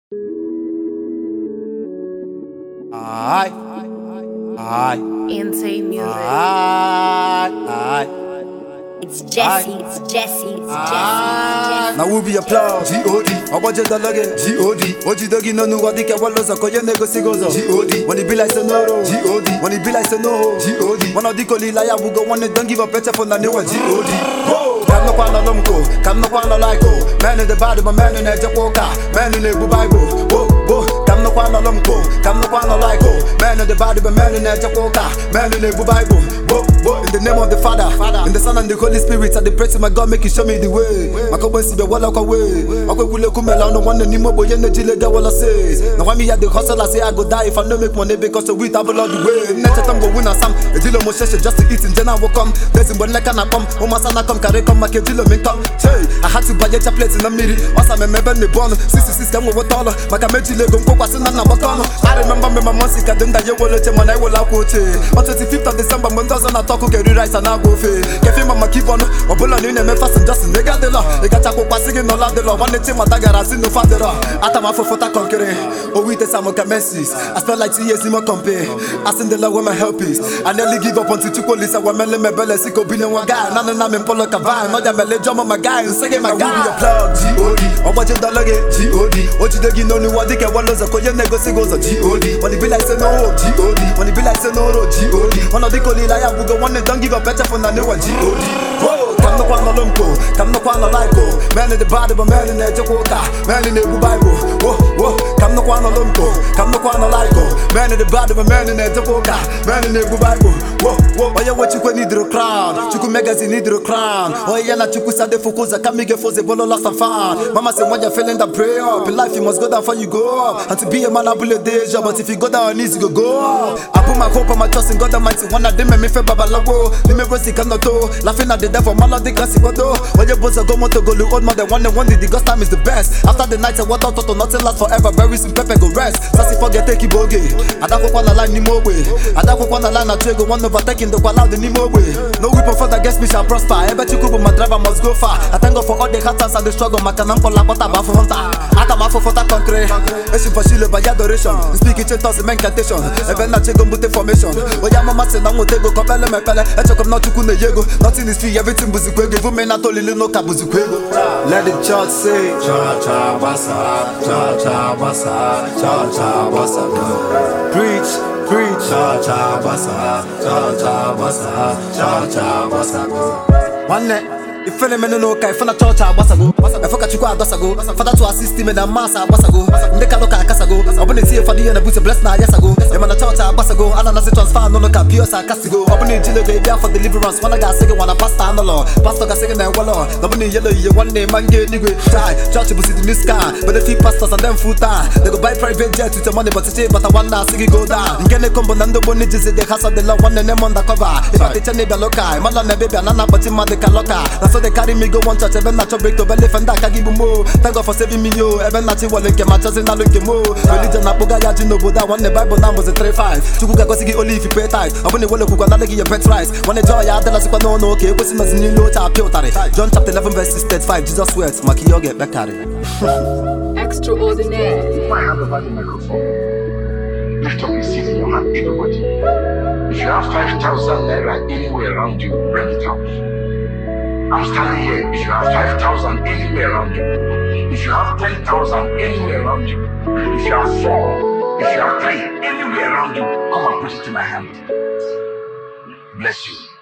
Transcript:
Aye, aye, Insane music. aye. It's Jesse, it's Jesse, it's Jesse. Now we be applause. G.O.D. Oboje Daloge. G.O.D. Oji Dogi no nu wadi ke waloza koye nego sigozo. G.O.D. When it be like so no. G.O.D. When it be like so no. G.O.D. One of the koli liar we go one don't give up better for the new G.O.D. Come no kwano lomko, come no kwano laiko. Man in the body, but man in the japoka. Man in the Bible. Come no kwano lomko, come no kwano laiko. Man in the body, but man in the japoka. Man in the Bible. In the name of the Father, in the Son and the Holy Spirit, I pray to my God, make you show me the way. I can't see the wall walk away. I can't will come along no one anymore, but you know the wall says. Now when me at the hustle, I say I go die if I don't make money because the wheat I blow the way. Next time go win a sam, a deal mo just to eat and then I will come. There's one like an come, oh my son I come carry come, my kid deal me come. Hey, I had to buy a plate in the middle. Also I remember the born, 66 come over taller. My committee leg on coke was in an abacano. I remember me my months, I didn't die, you will let him when I will out. On 25th of December, when doesn't I talk okay, rice and I go fail. Kefi mama keep on, or bullet in a fast and just they got the law. They got Chaco passing in all of the law. One team at Dagger, I see no father. Atama for Fota conquering, or with the Samoka Messis. I spent like 2 years in my company. I send the law where my help is. I nearly give up until 2 police. I want Melly Mebele, Siko Billion one guy. None of them in Polo Cavan, not that Melly Jumma, my guy, and singing my guy. G.O.D. or what you dollar G.O.D. What you do, you know what they can wallow the Koya Negosi goes a G.O.D. When it be like no G.O.D. When it be like no G.O.D. One of the Koli Laya will go one and don't give a better for the new G.O.D. Come no kwano lumko, come no kwano laiko. Man in the body, but man in the japoka. Man in the Bible. Come no kwano lumko, come no kwano laiko. Man in the body, but man in the japoka. Man in the Bible. Oh yeah, what you could need the crown. Chuku magazine need the crown. Oh yeah, na chuku sade fukuza kamige foze bolo lost and found. Mama say when you're feeling that pray up. In life you must go down before you go up. And to be a man I bullet deja, but if you go down on knees you go up. I put my hope and my trust in God Almighty. One of them make me feel babalawo. Let me rest it cannot do. Laughing at the devil, man of the classic godo. When your boss go moto go look old man, the one did the ghost time is the best. After the night I walk out to nothing lasts forever. Very soon Pepe go rest. Sassy forget take boge. I don't want to line ni more way. I don't want to line a trigger one overtaking the call out the Nemo way. No weapon for the guest me shall prosper. I bet you could my driver must go far. I thank God for all the hatters and the struggle. My canam for la bota bafu hunter. Atama for fota concrete. Esi for shile by adoration. Speak it to men cantation. Even na chego mute formation. Oya mama say na motego kopele mepele. Echokom not tukune yego. Nothing is free, everything buzikwego. Give me na tolili no kabuzikwego. Let the church say cha cha basa, cha cha basa, cha cha basa. Preach, preach, cha cha basa, cha cha basa, cha cha basa. One night. If any men no kai fana church abasago efoka chukwa adosago father to assist me na massa abasago ndeka loka akasago obone tie for the na boost bless na yesago e man church abasago ala na se transfer no ka pure sarcastigo obone jile dey there for deliverance wanna ga sing wanna pastor no law pastor ga sing na wolo obone yellow ye one name man ge nigwe try church boost in this car but the few pastors and them full time they go buy private jet with the money but say but I wanna sing go down ngene kombo nando boni jize they hustle the law one name undercover if I teach ne be local man na baby anana but man de kaloka. So they carry me go one church, even not your break to belly and that give more. Thank God for saving me, yo. Even not you will link my church in a link more. Religion, Apoga, Yajino, but that one the Bible number was a 3-5. To go see only if you pay tight. I want to cook and give your pet rice. When the joy, I tell us, no, okay, what's in the new law, John chapter 11, verse 35. Jesus words, Makio get back at it. Extraordinaire. If I have a valid microphone, lift up your seat in your hand, everybody. If you have 5,000 naira anywhere around you, bring it out. I'm standing here. If you have 5,000 anywhere around you, if you have 10,000 anywhere around you, if you have 4, if you have 3 anywhere around you, come and put it in my hand. Bless you.